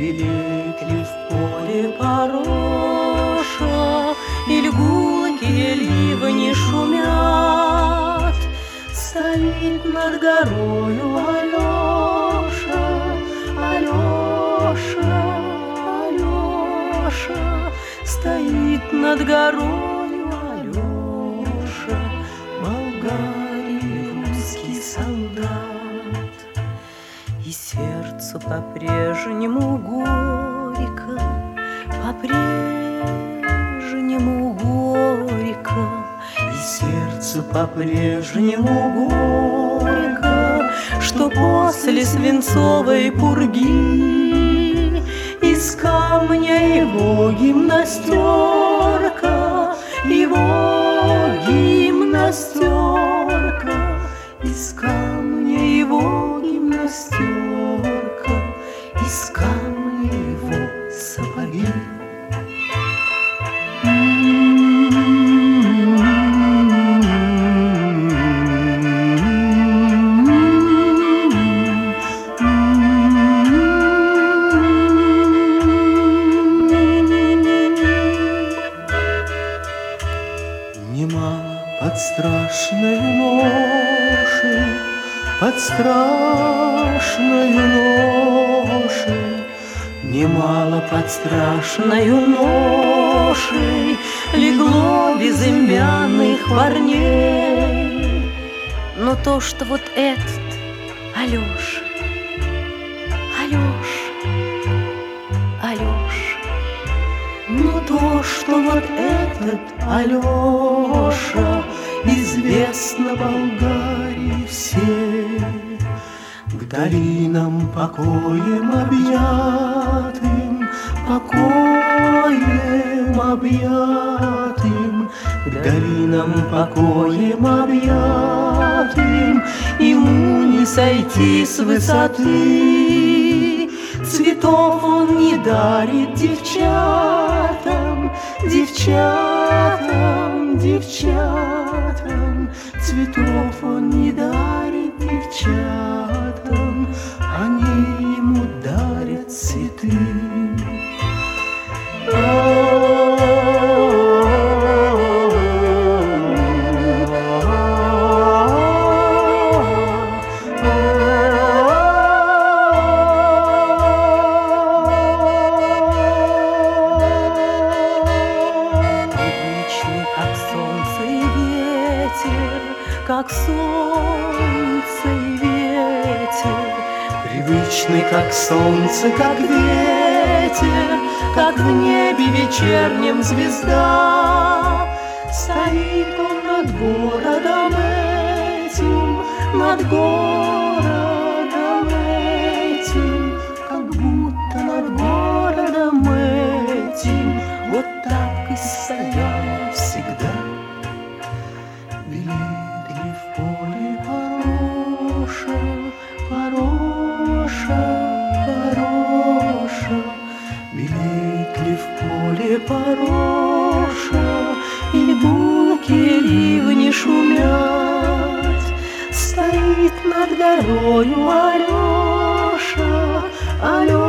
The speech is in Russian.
Белеет ли в поле пороша, и гулкие ливни шумят? Стоит над горою Алеша, Алеша, Алеша, стоит над горою Алеша, болгарин русский солдат. И сердцу по-прежнему горько, по-прежнему горько, и сердцу по-прежнему горько, что после свинцовой пурги из камня его гимнастерка, его гимнастерка, из камня его гимнастерка, из камня его сапоги. Под страшной ношей, под страшной ношей, немало под страшной ношей легло безымянных парней. Но то, что вот этот Алеша, Алеша, Алеша, но то, что вот этот Алеша известно Болгарии всей, к долинам покоем объятым, покоем объятым, к долинам покоем объятым, ему не сойти с высоты. Цветов он не дарит девчатам, девчатам, девчатам, цветов он не дарит девчатам, они ему дарят цветы. Как солнце и ветер, привычный, как солнце, как ветер, как в небе вечернем звезда. Стоит он над городом этим, над городом этим, как будто над городом этим, вот так и стоял всегда. Белеет ли в поле пороша, пороша, пороша, белеет ли в поле пороша, и гулкие ливни шумят? Стоит над горою Алеша, Алеша.